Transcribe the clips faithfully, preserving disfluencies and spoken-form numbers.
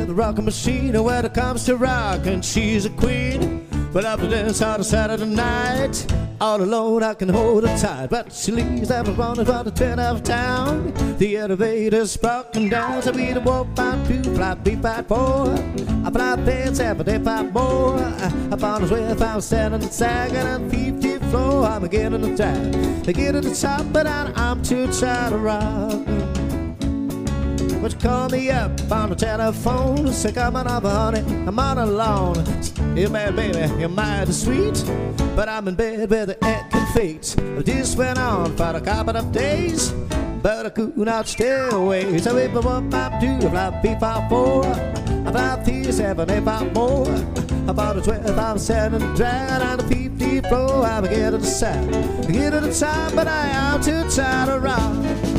the rockin' machine when it comes to rock, and she's a queen. But after dance on a Saturday night, all alone I can hold her tight. But she leaves everyone about the turn of town. The elevator's broken down, so we the walk by two, fly three, five, four. I fly there seven, eight, five more. I found us with I'm standing and sagging on the fiftieth floor. I'm getting the top, I get to the top, but I, I'm too tired to rock. But you call me up on the telephone, say come on over honey, I'm on alone. You man baby, you're mighty sweet, but I'm in bed with the aching feet. This went on for a couple of days, but I could not stay away. So if I want my two, I fly three, five, four. I fly three, seven, eight, five more. About a twelve, I'm seven, dragging on the fifty floor. I'm getting to the side, I get to the top, but I am too tired to rock.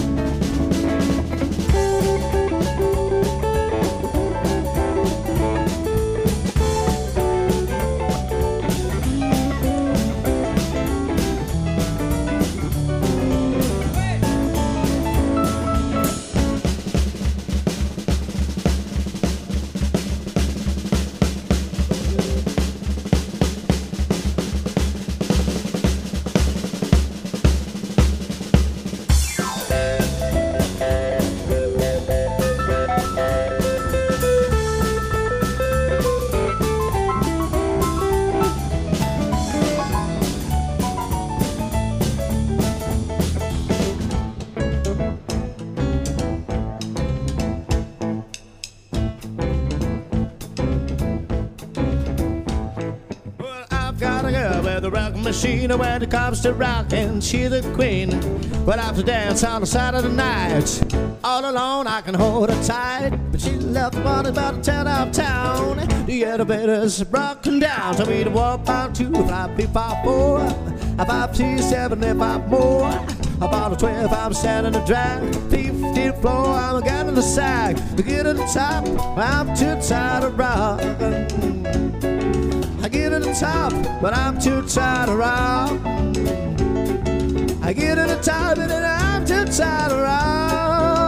The rock machine when it comes to rockin', she's the queen. But after dance on a Saturday night, all alone I can hold her tight. But she left the money about to turn out town. The elevator's broken down, so we to walk on two, five, three, five, four. A five, two, seven, eight, five more. About a twelve, I'm standing the drag. Fifteen floor, I'm getting the sack. To get to the top, I'm too tired of rockin'. I get to the top, but I'm too tired to rock. I get to the top, and I'm too tired to rock.